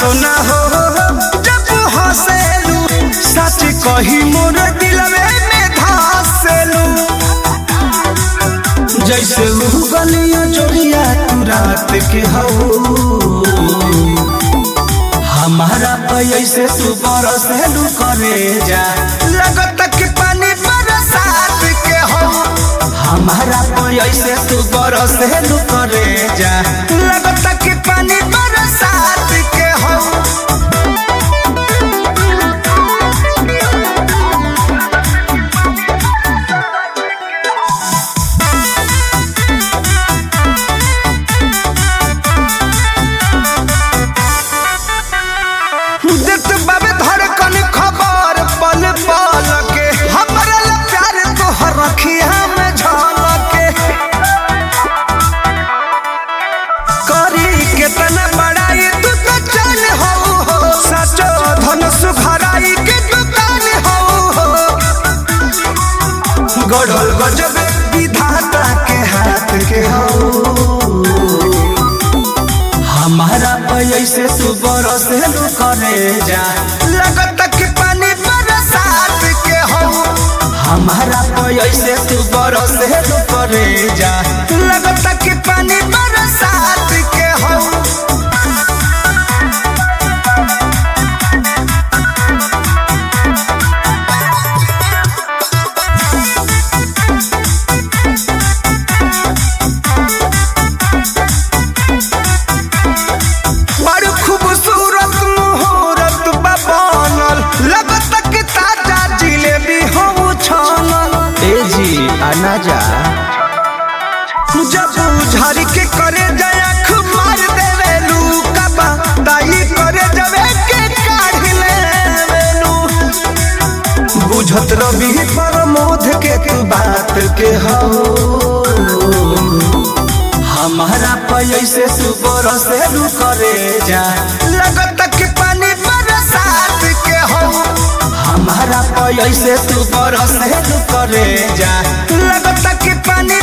सोना हो जब हंसेलू सच कही मोर दिलवे में धसेलू जैसे गलिया जोड़िया तू रात के हो हमारा पैसे तू बरसेलू करे जा लगत कि पानी बरसात के हो हमारा पैसे तू बरसेलू करे जा लगत कि पानी बरसात के हो गढ़ल गजब विधाता के हाथ के हो हमारा पैसे तू बरसेलू करे जा लगत कि पानी बरसात के हो हमारा पैसे तू बरसेलू करे जा लगत कि पानी बरसात के हो ना जा जब झाड़ी के करे जाया मार देवेलू कबा ताई करे जवे के काढ़ लेवेलू बुझत रवि प्रमोद के तू बात के हो हमारा पैसे तू बरसेलू करे जा लगत कि पानी बरसात के हो हमारा पैसे तू बरसेलू करे जा लगत कि पानी